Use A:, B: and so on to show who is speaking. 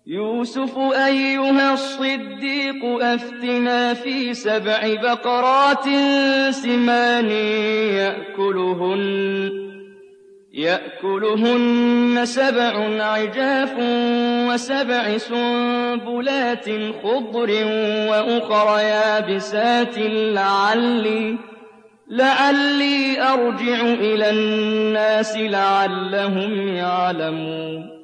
A: يوسف أيها الصديق أفتنا في 7 بقرات سمان يأكلهن 7 عجاف و7 سنبلات خضر وأخر يابسات لعلي أرجع إلى الناس لعلهم يعلمون